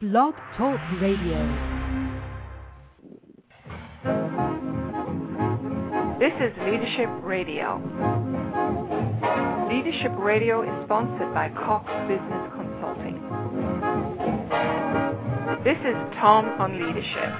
Blog Talk Radio. This is Leadership Radio. Leadership Radio is sponsored by Cox Business Consulting. This is Tom on Leadership.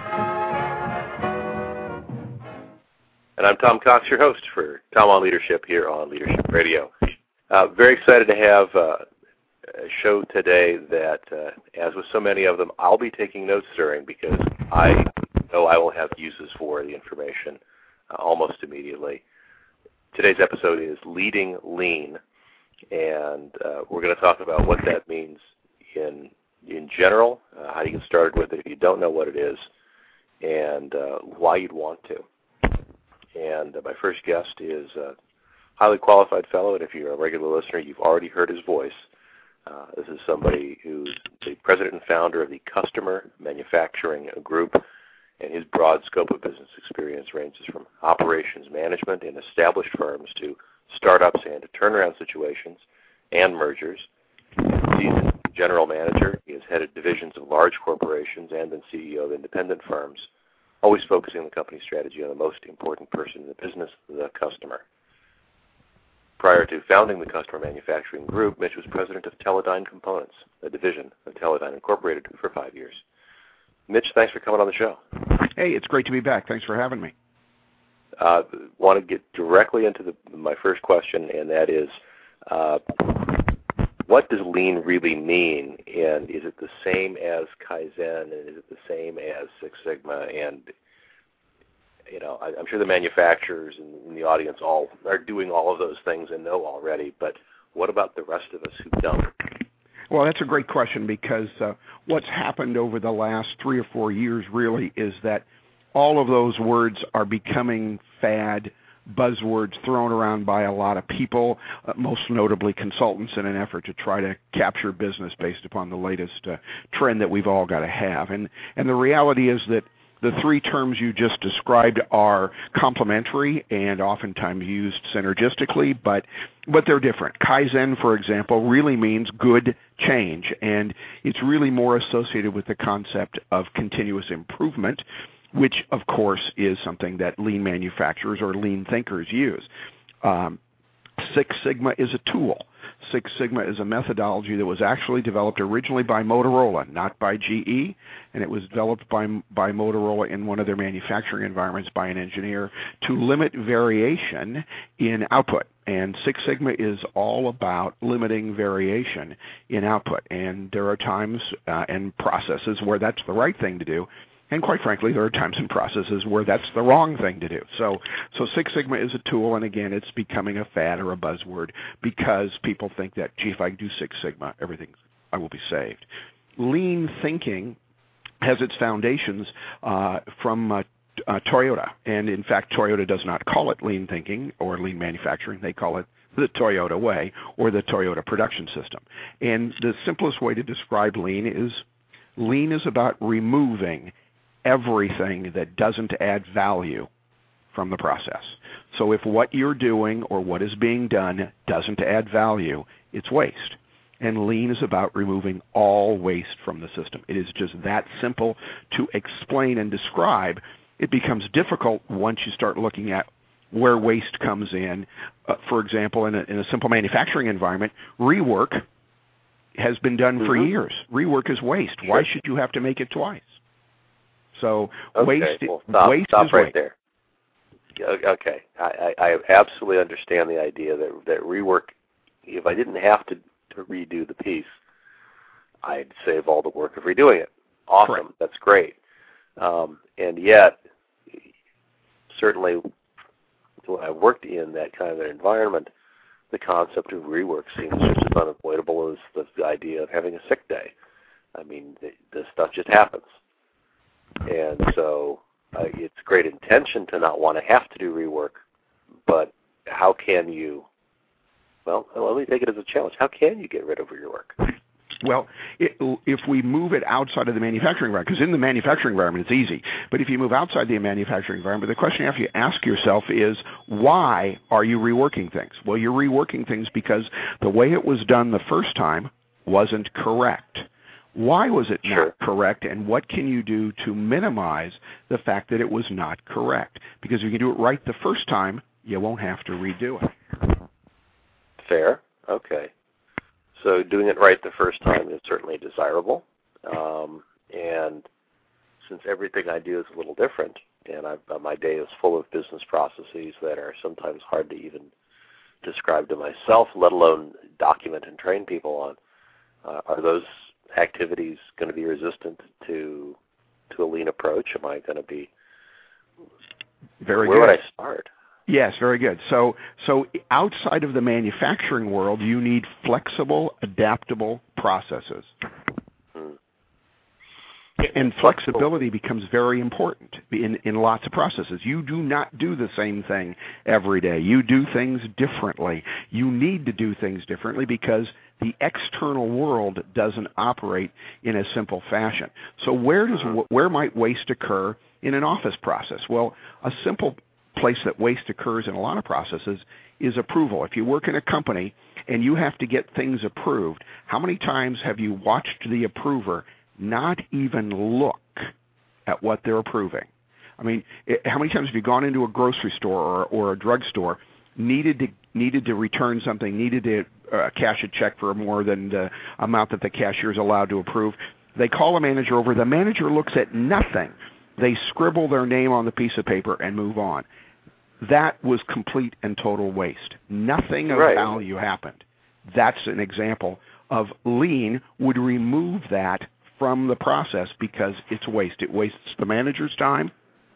And I'm Tom Cox, your host for Tom on Leadership here on Leadership Radio. Very excited to have a show today that, as with so many of them, I'll be taking notes during because I know I will have uses for the information almost immediately. Today's episode is Leading Lean, and we're going to talk about what that means in general, how you get started with it if you don't know what it is, and why you'd want to. And my first guest is a highly qualified fellow, and if you're a regular listener, you've already heard his voice. This is somebody who's the president and founder of the Customer Manufacturing Group, and his broad scope of business experience ranges from operations management in established firms to startups and to turnaround situations and mergers. He's a general manager. He has headed divisions of large corporations and been CEO of independent firms, always focusing on the company strategy on the most important person in the business, the customer. Prior to founding the Customer Manufacturing Group, Mitch was president of Teledyne Components, a division of Teledyne Incorporated, for 5 years. Mitch, thanks for coming on the show. Hey, it's great to be back. Thanks for having me. Want to get directly into my first question, and that is, what does lean really mean, and is it the same as Kaizen, and is it the same as Six Sigma? And you know, I'm sure the manufacturers and the audience all are doing all of those things and know already, but what about the rest of us who don't? Well, that's a great question because what's happened over the last 3 or 4 years really is that all of those words are becoming fad buzzwords thrown around by a lot of people, most notably consultants, in an effort to try to capture business based upon the latest trend that we've all got to have. And the reality is that the 3 terms you just described are complementary and oftentimes used synergistically, but they're different. Kaizen, for example, really means good change, and it's really more associated with the concept of continuous improvement, which, of course, is something that lean manufacturers or lean thinkers use. Six Sigma is a tool. Six Sigma is a methodology that was actually developed originally by Motorola, not by GE, and it was developed by Motorola in one of their manufacturing environments by an engineer to limit variation in output. And Six Sigma is all about limiting variation in output. And there are times and processes where that's the right thing to do. And quite frankly, there are times and processes where that's the wrong thing to do. So Six Sigma is a tool, and again, it's becoming a fad or a buzzword because people think that, gee, if I do Six Sigma, I will be saved. Lean thinking has its foundations from Toyota, and in fact, Toyota does not call it lean thinking or lean manufacturing. They call it the Toyota way or the Toyota production system. And the simplest way to describe lean is about removing everything that doesn't add value from the process. So if what you're doing or what is being done doesn't add value, it's waste. And lean is about removing all waste from the system. It is just that simple to explain and describe. It becomes difficult once you start looking at where waste comes in. For example, in a simple manufacturing environment, rework has been done for years. Rework is waste. Sure. Why should you have to make it twice? So waste is right waste. There. Okay, I absolutely understand the idea that rework, if I didn't have to redo the piece, I'd save all the work of redoing it. Awesome, correct. That's great. And yet, certainly when I worked in that kind of an environment, the concept of rework seems just as unavoidable as the idea of having a sick day. I mean, this stuff just happens. And so it's great intention to not want to have to do rework, but how can you, well, let me take it as a challenge. How can you get rid of your work? Well, if we move it outside of the manufacturing environment, because in the manufacturing environment it's easy, but if you move outside the manufacturing environment, the question you have to ask yourself is, why are you reworking things? Well, you're reworking things because the way it was done the first time wasn't correct. Why was it Sure. not correct, and what can you do to minimize the fact that it was not correct? Because if you can do it right the first time, you won't have to redo it. Fair. Okay. So doing it right the first time is certainly desirable. And since everything I do is a little different, and my day is full of business processes that are sometimes hard to even describe to myself, let alone document and train people on, are those activities going to be resistant to a lean approach? Am I going to be... Very Where good. would I start? Yes, very good. So outside of the manufacturing world, you need flexible, adaptable processes. And flexibility becomes very important in lots of processes. You do not do the same thing every day. You do things differently. You need to do things differently because the external world doesn't operate in a simple fashion. So where might waste occur in an office process? Well, a simple place that waste occurs in a lot of processes is approval. If you work in a company and you have to get things approved, how many times have you watched the approver not even look at what they're approving? I mean, how many times have you gone into a grocery store or a drugstore, needed to return something, needed to cash a check for more than the amount that the cashier is allowed to approve? They call a manager over. The manager looks at nothing. They scribble their name on the piece of paper and move on. That was complete and total waste. Nothing of value happened. That's an example of lean would remove that from the process because it's waste. It wastes the manager's time.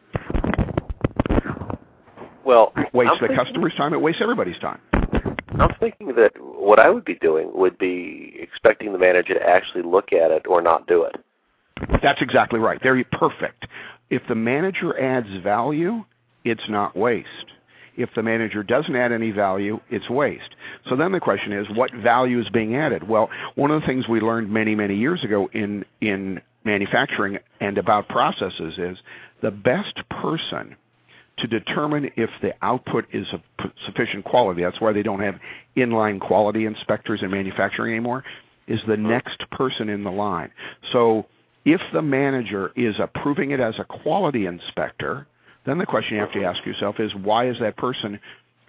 Well, it wastes the customer's time. It wastes everybody's time. I'm thinking that what I would be doing would be expecting the manager to actually look at it or not do it. That's exactly right. Very perfect. If the manager adds value, it's not waste. If the manager doesn't add any value, it's waste. So then the question is, what value is being added? Well, one of the things we learned many, many years ago in manufacturing and about processes is the best person to determine if the output is of sufficient quality, that's why they don't have inline quality inspectors in manufacturing anymore, is the next person in the line. So if the manager is approving it as a quality inspector, then the question you have to ask yourself is, why is that person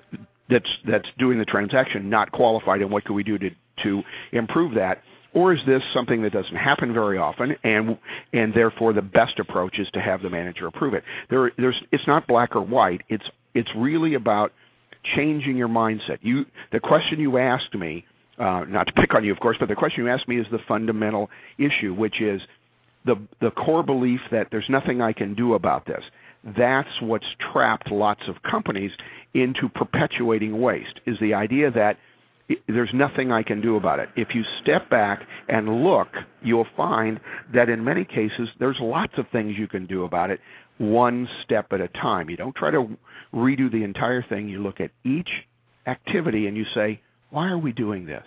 that's doing the transaction not qualified, and what can we do to improve that? Or is this something that doesn't happen very often, and therefore the best approach is to have the manager approve it? It's not black or white. It's really about changing your mindset. The question you asked me, not to pick on you, of course, but the question you asked me is the fundamental issue, which is the core belief that there's nothing I can do about this. That's what's trapped lots of companies into perpetuating waste, is the idea that there's nothing I can do about it. If you step back and look, you'll find that in many cases there's lots of things you can do about it, one step at a time. You don't try to redo the entire thing. You look at each activity and you say, why are we doing this?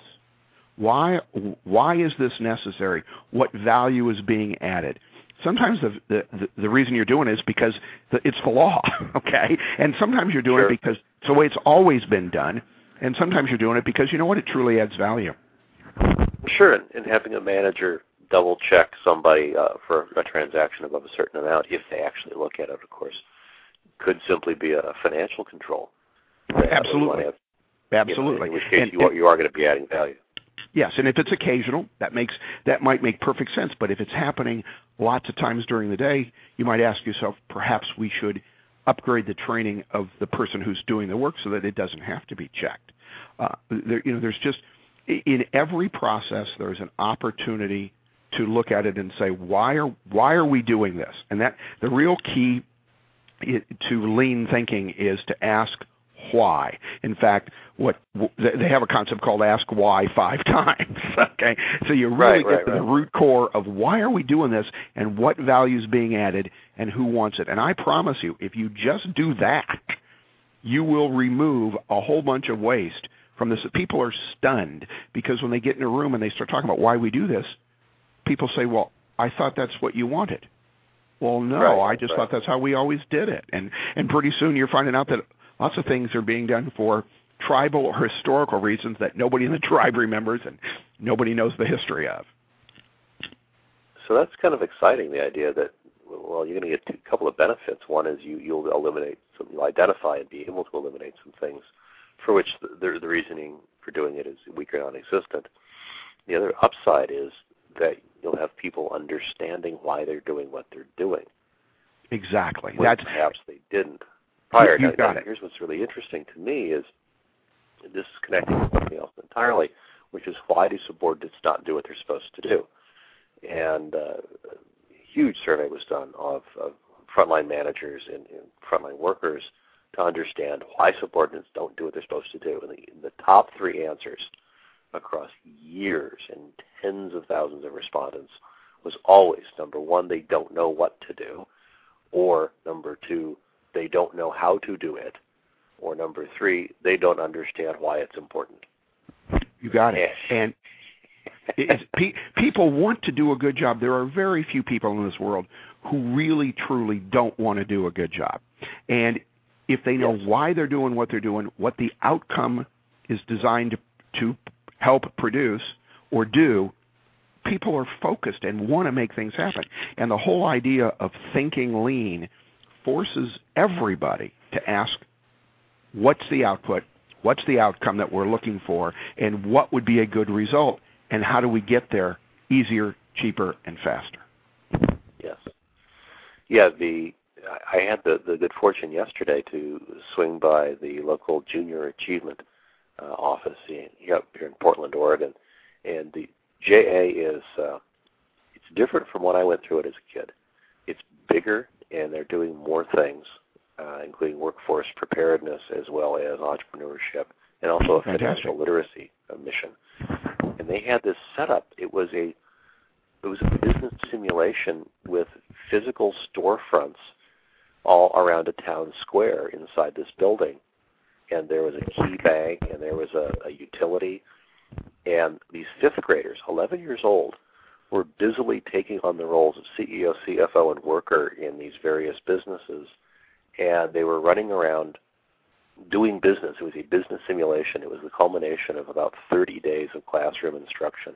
Why is this necessary? What value is being added? Sometimes the reason you're doing it is because it's the law, okay? And sometimes you're doing it because it's the way it's always been done. And sometimes you're doing it because, you know what, it truly adds value. Sure, and having a manager double-check somebody for a transaction above a certain amount, if they actually look at it, of course, could simply be a financial control. Absolutely. Absolutely. In which case you are going to be adding value. Yes, and if it's occasional, that might make perfect sense. But if it's happening lots of times during the day, you might ask yourself, perhaps we should upgrade the training of the person who's doing the work so that it doesn't have to be checked. There's just, in every process, there's an opportunity to look at it and say, why are we doing this? And that the real key to lean thinking is to ask why. In fact, they have a concept called ask why 5 times. Okay, so you really get to the root core of why are we doing this and what value is being added and who wants it. And I promise you, if you just do that, you will remove a whole bunch of waste from this. People are stunned because when they get in a room and they start talking about why we do this, people say, "Well, I thought that's what you wanted." Well, no, I just thought that's how we always did it. And pretty soon you're finding out that lots of things are being done for tribal or historical reasons that nobody in the tribe remembers and nobody knows the history of. So that's kind of exciting, the idea that, well, you're going to get a couple of benefits. One is you'll identify and be able to eliminate some things for which the reasoning for doing it is weak or non-existent. The other upside is that you'll have people understanding why they're doing what they're doing. Exactly. Perhaps they didn't prior. You got it. Here's what's really interesting to me is this is connecting with something else entirely, which is why do subordinates not do what they're supposed to do? And a huge survey was done of frontline managers and frontline workers to understand why subordinates don't do what they're supposed to do. And the top three answers across years and tens of thousands of respondents was always, number one, they don't know what to do, or number two, they don't know how to do it, or number three, they don't understand why it's important. You got it. And people want to do a good job. There are very few people in this world who really, truly don't want to do a good job. And if they know why they're doing what they're doing, what the outcome is designed to help produce or do, people are focused and want to make things happen. And the whole idea of thinking lean forces everybody to ask, what's the output, what's the outcome that we're looking for, and what would be a good result, and how do we get there easier, cheaper, and faster? Yes. Yeah, I had the good fortune yesterday to swing by the local Junior Achievement office here in Portland, Oregon, and the JA is it's different from what I went through it as a kid. It's bigger, and they're doing more things, including workforce preparedness as well as entrepreneurship, and also a financial literacy mission. And they had this setup. It was a business simulation with physical storefronts all around a town square inside this building. And there was a key bank, and there was a utility. And these fifth graders, 11 years old, were busily taking on the roles of CEO, CFO, and worker in these various businesses. And they were running around doing business. It was a business simulation. It was the culmination of about 30 days of classroom instruction.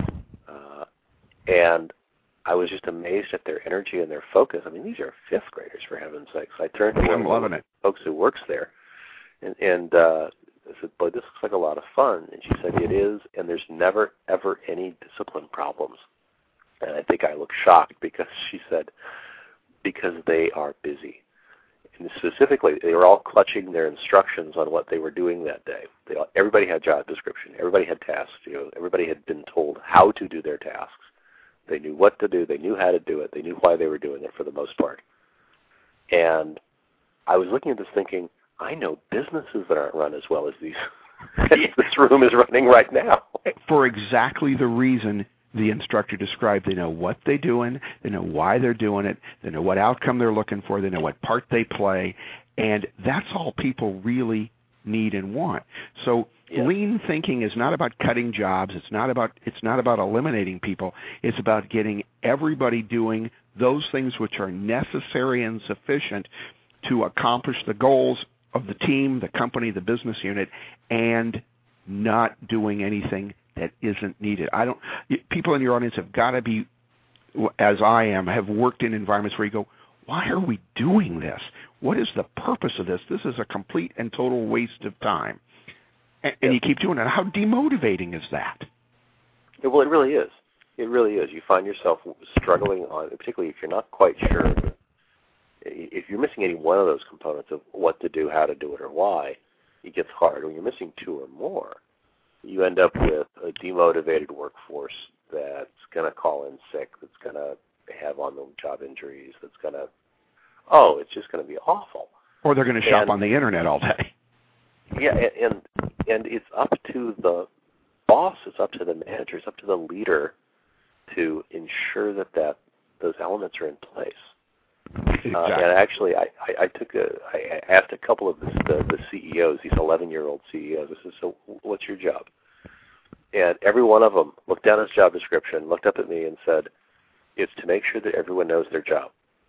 And I was just amazed at their energy and their focus. I mean, these are fifth graders, for heaven's sakes. I turned to one of the folks who works there, and I said, boy, this looks like a lot of fun. And she said, it is, and there's never, ever any discipline problems. And I think I looked shocked because she said, because they are busy. And specifically, they were all clutching their instructions on what they were doing that day. Everybody had job description. Everybody had tasks. Everybody had been told how to do their tasks. They knew what to do. They knew how to do it. They knew why they were doing it for the most part. And I was looking at this thinking, I know businesses that aren't run as well as these. This room is running right now. For exactly the reason the instructor described. They know what they're doing. They know why they're doing it. They know what outcome they're looking for. They know what part they play. And that's all people really need and want. So lean thinking is not about cutting jobs. It's not about eliminating people. It's about getting everybody doing those things which are necessary and sufficient to accomplish the goals of the team, the company, the business unit, and not doing anything that isn't needed. People in your audience have got to be, as I am, have worked in environments where you go, why are we doing this? What is the purpose of this? This is a complete and total waste of time. And you keep doing it. How demotivating is that? Well, it really is. It really is. You find yourself struggling on, particularly if you're not quite sure, if you're missing any one of those components of what to do, how to do it, or why, it gets hard. When you're missing two or more, you end up with a demotivated workforce that's going to call in sick, that's going to have on-the-job injuries, that's going to, it's just going to be awful. Or they're going to shop on the Internet all day. Yeah, and it's up to the boss, it's up to the manager, it's up to the leader to ensure that those elements are in place. Exactly. And actually, I asked a couple of the CEOs, these 11-year-old CEOs, I said, so what's your job? And every one of them looked down at his job description, looked up at me and said, it's to make sure that everyone knows their job.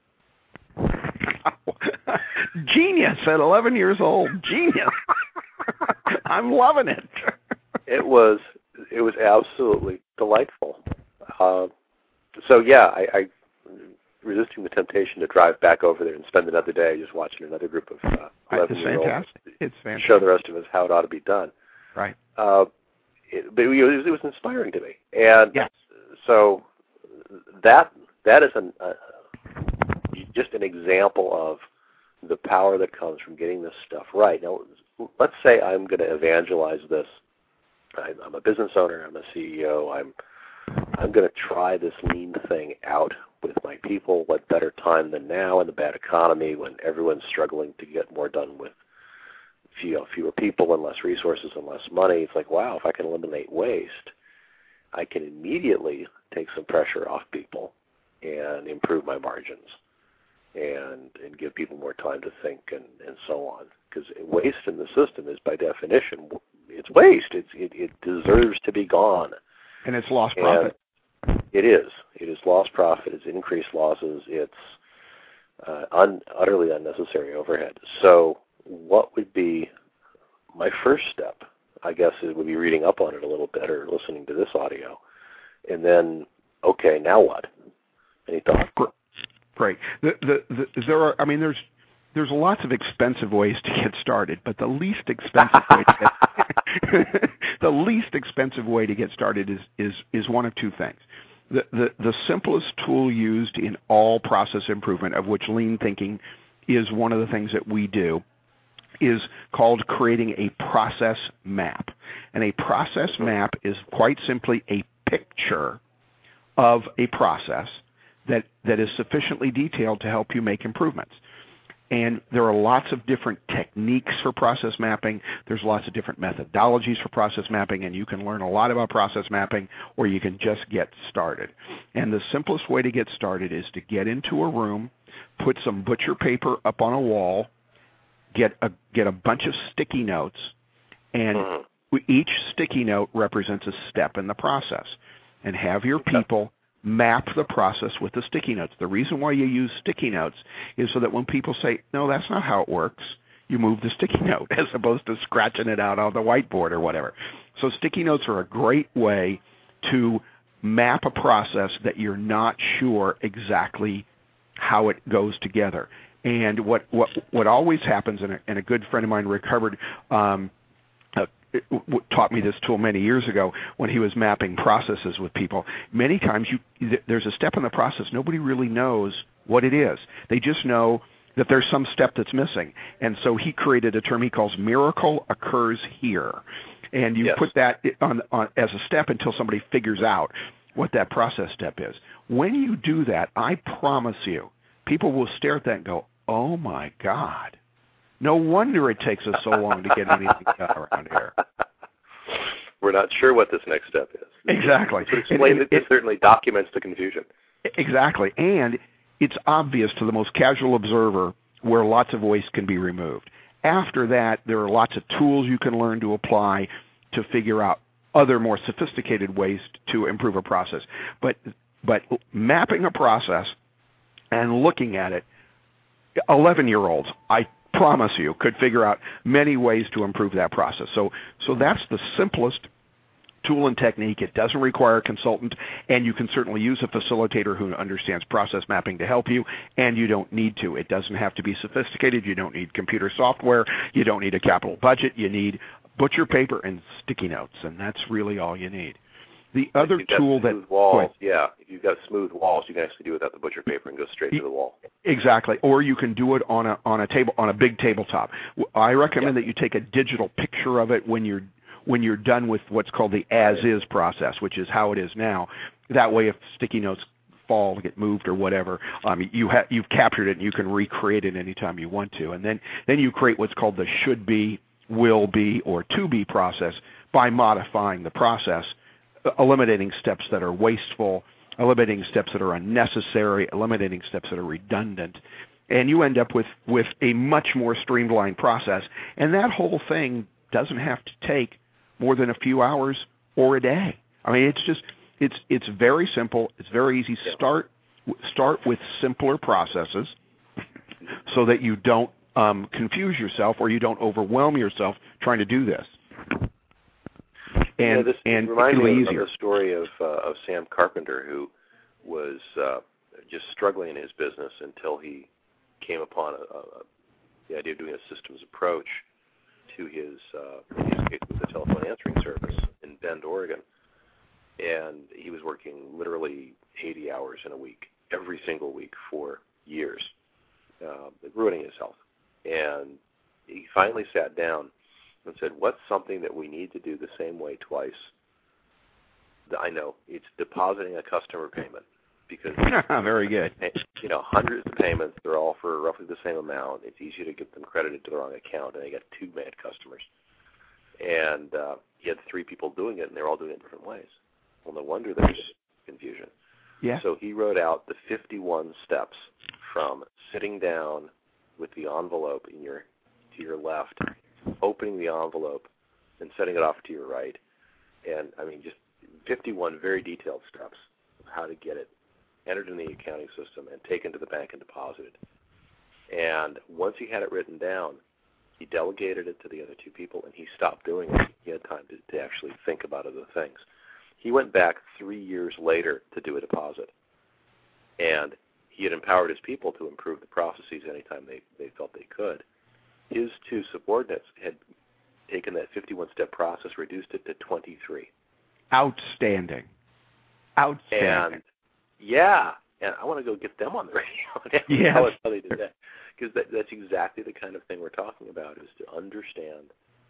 Genius at 11 years old. Genius. I'm loving it. It was absolutely delightful. So yeah, I resisting the temptation to drive back over there and spend another day just watching another group of 11-year-olds It's fantastic. show the rest of us how it ought to be done. Right. But it was inspiring to me, and yes. So that is just an example of the power that comes from getting this stuff right. Now, let's say I'm going to evangelize this. I'm a business owner. I'm a CEO. I'm going to try this lean thing out with my people. What better time than now in the bad economy when everyone's struggling to get more done with fewer people and less resources and less money? It's like, wow, if I can eliminate waste, I can immediately take some pressure off people and improve my margins and give people more time to think and so on. Because waste in the system is, by definition, it's waste. It deserves to be gone. And it's lost profit. And it is. It is lost profit. It's increased losses. It's utterly unnecessary overhead. So what would be my first step? I guess it would be reading up on it a little bit or listening to this audio. And then, okay, now what? Any thoughts? Great. There are. I mean, there's lots of expensive ways to get started, but the least expensive way to get started is one of two things. The simplest tool used in all process improvement, of which lean thinking is one of the things that we do, is called creating a process map. And a process map is quite simply a picture of a process that is sufficiently detailed to help you make improvements. And there are lots of different techniques for process mapping. There's lots of different methodologies for process mapping, and you can learn a lot about process mapping, or you can just get started. And the simplest way to get started is to get into a room, put some butcher paper up on a wall, get a bunch of sticky notes, and each sticky note represents a step in the process. And have your people map the process with the sticky notes. The reason why you use sticky notes is so that when people say, no, that's not how it works, you move the sticky note as opposed to scratching it out on the whiteboard or whatever. So sticky notes are a great way to map a process that you're not sure exactly how it goes together. And what always happens, and a good friend of mine, Rick Hubbard, taught me this tool many years ago when he was mapping processes with people. Many times there's a step in the process, nobody really knows what it is. They just know that there's some step that's missing. And so he created a term he calls miracle occurs here. And you put that on as a step until somebody figures out what that process step is. When you do that, I promise you, people will stare at that and go, oh my God. No wonder it takes us so long to get anything done around here. We're not sure what this next step is. Exactly. To explain it certainly documents the confusion. Exactly. And it's obvious to the most casual observer where lots of waste can be removed. After that, there are lots of tools you can learn to apply to figure out other more sophisticated ways to improve a process. But mapping a process and looking at it, 11-year-olds, I promise you, could figure out many ways to improve that process. So that's the simplest tool and technique. It doesn't require a consultant, and you can certainly use a facilitator who understands process mapping to help you, and you don't need to. It doesn't have to be sophisticated. You don't need computer software. You don't need a capital budget. You need butcher paper and sticky notes, and that's really all you need. The other tool that walls, if you've got smooth walls, you can actually do it without the butcher paper and go straight to the wall. Exactly, or you can do it on a table, on a big tabletop. I recommend that you take a digital picture of it when you're done with what's called the as-is process, which is how it is now. That way, if sticky notes fall, get moved, or whatever, you've captured it and you can recreate it anytime you want to. And then you create what's called the should be, will be, or to be process by modifying the process, eliminating steps that are wasteful, eliminating steps that are unnecessary, eliminating steps that are redundant, and you end up with a much more streamlined process. And that whole thing doesn't have to take more than a few hours or a day. I mean, it's very simple. It's very easy. Start with simpler processes so that you don't confuse yourself or you don't overwhelm yourself trying to do this. And this reminds me of the story of Sam Carpenter, who was just struggling in his business until he came upon the idea of doing a systems approach to his case with the telephone answering service in Bend, Oregon. And he was working literally 80 hours in a week, every single week for years, ruining his health. And he finally sat down and said, what's something that we need to do the same way twice? I know, it's depositing a customer payment. Because very good. Hundreds of payments, they're all for roughly the same amount. It's easy to get them credited to the wrong account, and they got two mad customers. And he had 3 people doing it, and they're all doing it different ways. Well, no wonder there's confusion. Yeah. So he wrote out the 51 steps from sitting down with the envelope to your left, opening the envelope, and setting it off to your right. And, just 51 very detailed steps of how to get it entered in the accounting system and taken to the bank and deposited. And once he had it written down, he delegated it to the other 2 people, and he stopped doing it. He had time to actually think about other things. He went back 3 years later to do a deposit, and he had empowered his people to improve the processes anytime they felt they could. His 2 subordinates had taken that 51-step process, reduced it to 23. Outstanding. And and I want to go get them on the radio. Yes. How they did that. Because that's exactly the kind of thing we're talking about, is to understand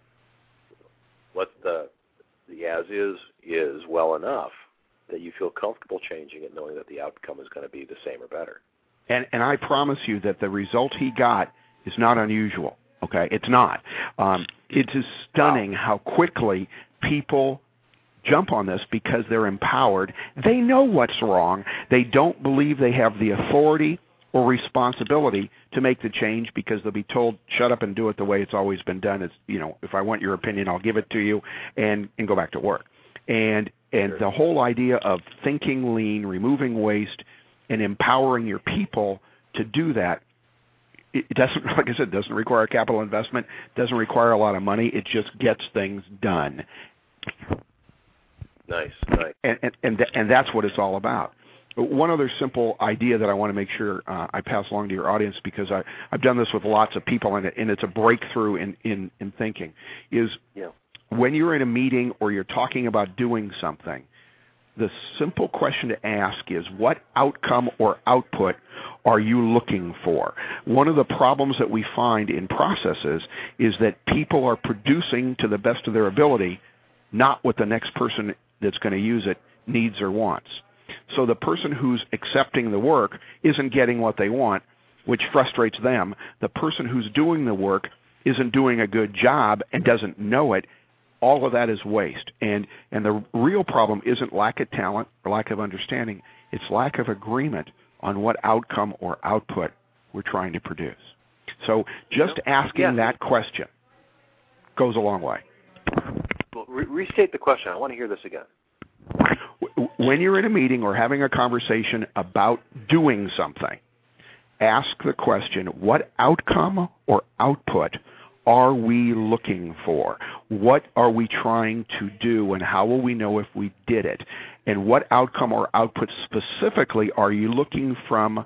what the as is well enough that you feel comfortable changing it, knowing that the outcome is going to be the same or better. And I promise you that the result he got is not unusual. Okay, it's not. It is stunning how quickly people jump on this because they're empowered. They know what's wrong. They don't believe they have the authority or responsibility to make the change because they'll be told, shut up and do it the way it's always been done. It's, if I want your opinion, I'll give it to you, and go back to work. And the whole idea of thinking lean, removing waste, and empowering your people to do that, it doesn't, like I said, doesn't require capital investment, doesn't require a lot of money. It just gets things done. Nice. And that's what it's all about. One other simple idea that I want to make sure I pass along to your audience, because I've done this with lots of people, and it's a breakthrough in thinking, is when you're in a meeting or you're talking about doing something, the simple question to ask is, what outcome or output are you looking for? One of the problems that we find in processes is that people are producing to the best of their ability, not what the next person that's going to use it needs or wants. So the person who's accepting the work isn't getting what they want, which frustrates them. The person who's doing the work isn't doing a good job and doesn't know it. All of that is waste. And the real problem isn't lack of talent or lack of understanding. It's lack of agreement on what outcome or output we're trying to produce. So just asking that question goes a long way. Well, restate the question. I want to hear this again. When you're in a meeting or having a conversation about doing something, ask the question, what outcome or output are we looking for? What are we trying to do, and how will we know if we did it? And what outcome or output specifically are you looking from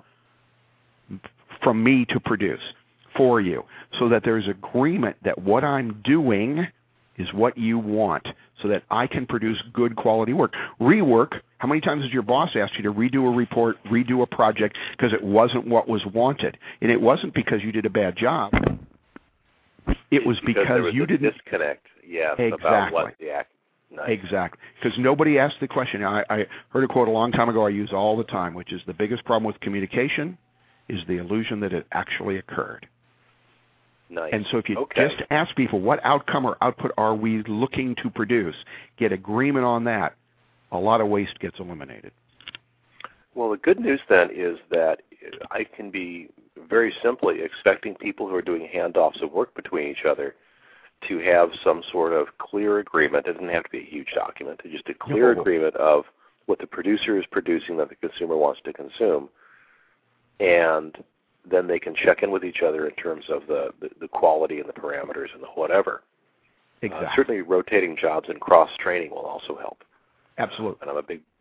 me to produce for you, so that there's agreement that what I'm doing is what you want, so that I can produce good quality work. Rework, how many times has your boss asked you to redo a report, redo a project because it wasn't what was wanted? And it wasn't because you did a bad job. It was because you didn't disconnect. Yeah, exactly. About what the act. Nice. Exactly, because nobody asked the question. I heard a quote a long time ago I use all the time, which is, the biggest problem with communication is the illusion that it actually occurred. Nice. And so if you just ask people, what outcome or output are we looking to produce, get agreement on that, a lot of waste gets eliminated. Well, the good news then is that I can be very simply expecting people who are doing handoffs of work between each other to have some sort of clear agreement. It doesn't have to be a huge document. It's just a clear agreement of what the producer is producing that the consumer wants to consume, and then they can check in with each other in terms of the quality and the parameters and the whatever. Exactly. Certainly rotating jobs and cross-training will also help. Absolutely. And I'm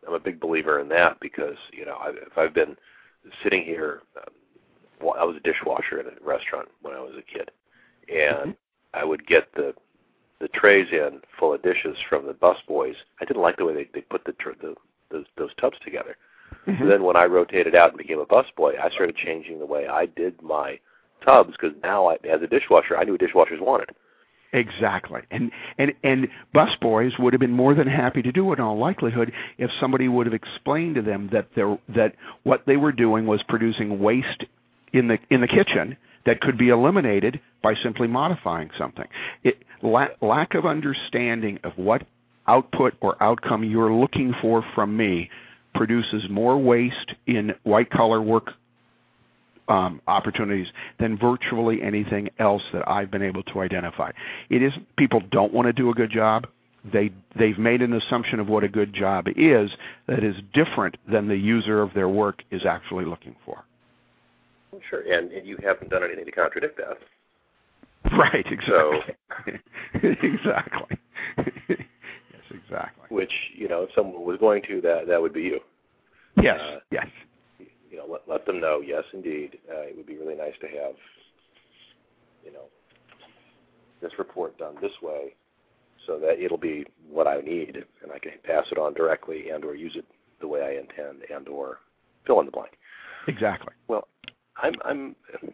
I'm a big believer in that because if I've been sitting here, I was a dishwasher in a restaurant when I was a kid, and I would get the trays in full of dishes from the busboys. I didn't like the way they put those tubs together. So then when I rotated out and became a busboy, I started changing the way I did my tubs because now, as a dishwasher, I knew what dishwashers wanted. Exactly. And busboys would have been more than happy to do it in all likelihood if somebody would have explained to them that what they were doing was producing waste in the kitchen that could be eliminated by simply modifying something. Lack of understanding of what output or outcome you're looking for from me produces more waste in white-collar work opportunities than virtually anything else that I've been able to identify. It isn't people don't want to do a good job. They've made an assumption of what a good job is that is different than the user of their work is actually looking for. Sure, and you haven't done anything to contradict that. Right, exactly. So, exactly. Yes, exactly. Which, if someone was going to, that would be you. Yes, yes. Let them know, yes, indeed, it would be really nice to have, this report done this way so that it'll be what I need, and I can pass it on directly and or use it the way I intend and or fill in the blank. Exactly. Well, I'm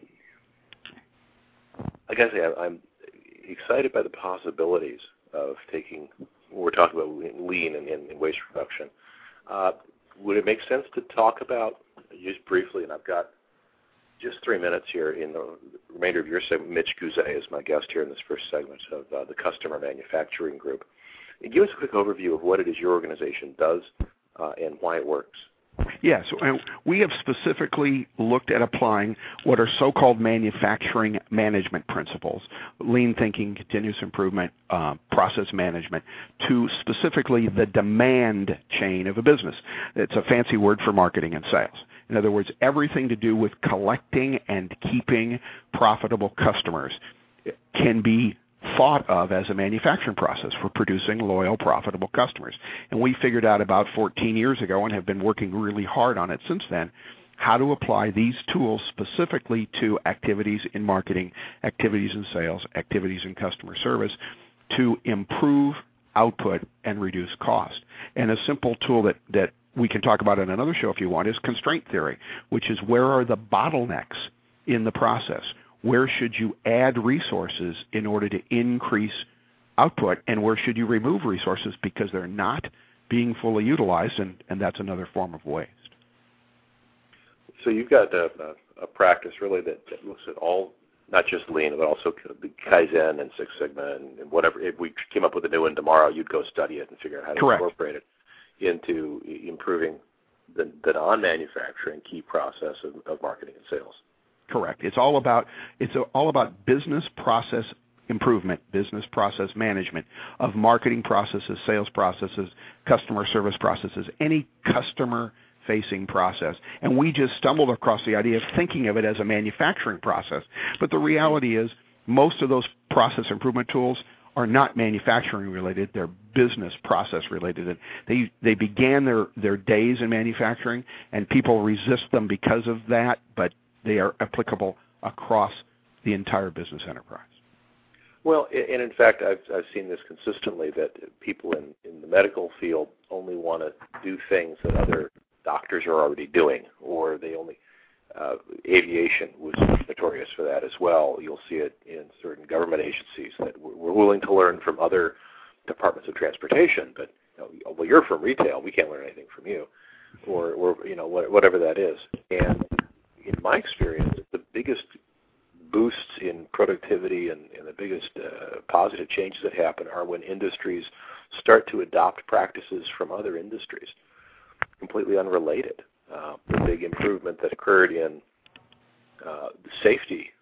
like I say, I'm excited by the possibilities of taking. We're talking about lean and waste reduction. Would it make sense to talk about just briefly? And I've got just 3 minutes here in the remainder of your segment. Mitch Guzet is my guest here in this first segment of the Customer Manufacturing Group. And give us a quick overview of what it is your organization does and why it works. Yes, we have specifically looked at applying what are so-called manufacturing management principles, lean thinking, continuous improvement, process management, to specifically the demand chain of a business. It's a fancy word for marketing and sales. In other words, everything to do with collecting and keeping profitable customers can be thought of as a manufacturing process for producing loyal, profitable customers. And we figured out about 14 years ago and have been working really hard on it since then, how to apply these tools specifically to activities in marketing, activities in sales, activities in customer service to improve output and reduce cost. And a simple tool that we can talk about in another show if you want is constraint theory, which is where are the bottlenecks in the process? Where should you add resources in order to increase output, and where should you remove resources because they're not being fully utilized, and that's another form of waste. So you've got a practice really that looks at all, not just lean, but also Kaizen and Six Sigma and whatever. If we came up with a new one tomorrow, you'd go study it and figure out how to Correct. Incorporate it into improving the non-manufacturing key process of marketing and sales. Correct. It's all about business process improvement, business process management of marketing processes, sales processes, customer service processes, any customer-facing process. And we just stumbled across the idea of thinking of it as a manufacturing process. But the reality is most of those process improvement tools are not manufacturing related, they're business process related. And they began their days in manufacturing, and people resist them because of that, but they are applicable across the entire business enterprise. Well, and in fact, I've seen this consistently, that people in the medical field only want to do things that other doctors are already doing, or they only, aviation was notorious for that as well. You'll see it in certain government agencies that we're willing to learn from other departments of transportation, but well, you're from retail, we can't learn anything from you, or whatever that is. And in my experience, the biggest boosts in productivity and the biggest positive changes that happen are when industries start to adopt practices from other industries, completely unrelated. The big improvement that occurred in safety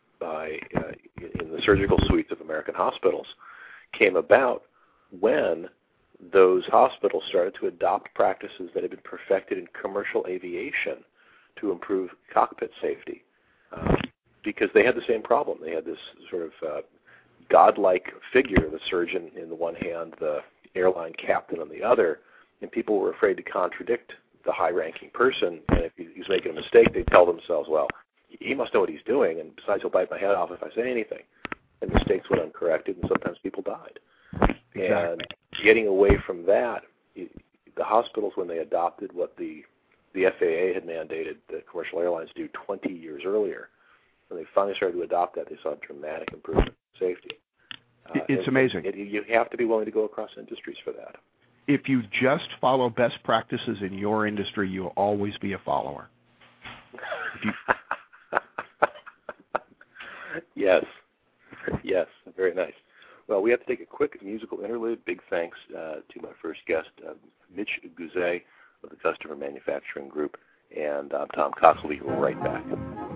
in the surgical suites of American hospitals came about when those hospitals started to adopt practices that had been perfected in commercial aviation to improve cockpit safety, because they had the same problem. They had this sort of godlike figure, the surgeon in the one hand, the airline captain on the other, and people were afraid to contradict the high-ranking person. And if he's making a mistake, they tell themselves, well, he must know what he's doing, and besides, he'll bite my head off if I say anything. And mistakes went uncorrected, and sometimes people died. Exactly. And getting away from that, the hospitals, when they adopted what the FAA had mandated the commercial airlines do 20 years earlier, when they finally started to adopt that, they saw a dramatic improvement in safety. It's amazing. You have to be willing to go across industries for that. If you just follow best practices in your industry, you'll always be a follower. Yes, very nice. Well, we have to take a quick musical interlude. Big thanks to my first guest, Mitch Guzet of the Customer Manufacturing Group, and I'm Tom Cox. We'll be right back.